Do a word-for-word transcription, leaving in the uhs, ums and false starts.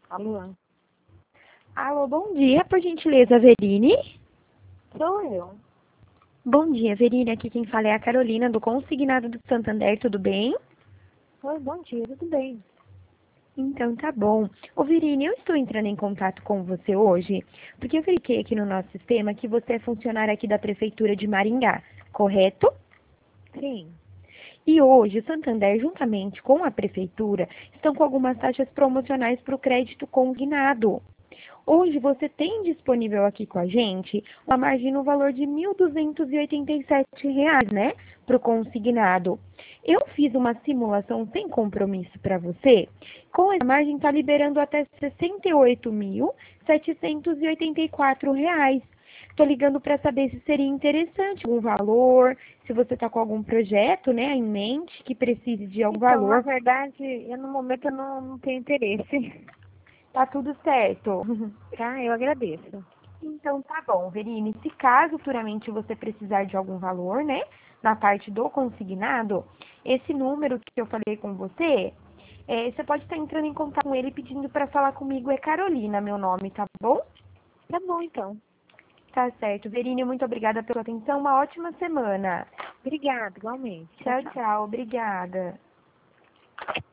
Alô? Alô, bom dia, por gentileza, Verine? Sou eu. Bom dia, Verine. Aqui quem fala é a Carolina, do Consignado do Santander, tudo bem? Oi, bom dia, tudo bem? Então tá bom. Ô, Verine, eu estou entrando em contato com você hoje, porque eu verifiquei aqui no nosso sistema que você é funcionária aqui da Prefeitura de Maringá, correto? Sim. E hoje, o Santander, juntamente com a Prefeitura, estão com algumas taxas promocionais para o crédito consignado. Hoje você tem disponível aqui com a gente uma margem no valor de mil duzentos e e oitenta e sete reais, né? Para o consignado. Eu fiz uma simulação sem compromisso para você. Com essa margem está liberando até sessenta e oito mil setecentos e oitenta e quatro reais. Estou ligando para saber se seria interessante algum valor, se você está com algum projeto, né, em mente que precise de algum Então, na valor. verdade, eu no momento eu não, não tenho interesse. Tá tudo certo. Tá? Eu agradeço. Então tá bom, Verine. Se caso futuramente você precisar de algum valor, né, na parte do consignado, esse número que eu falei com você, é, você pode estar entrando em contato com ele pedindo para falar comigo. É Carolina, meu nome, tá bom? Tá bom, então. Tá certo. Verine, muito obrigada pela sua atenção. Uma ótima semana. Obrigada, igualmente. Tchau, Tchau, tchau. tchau. Obrigada.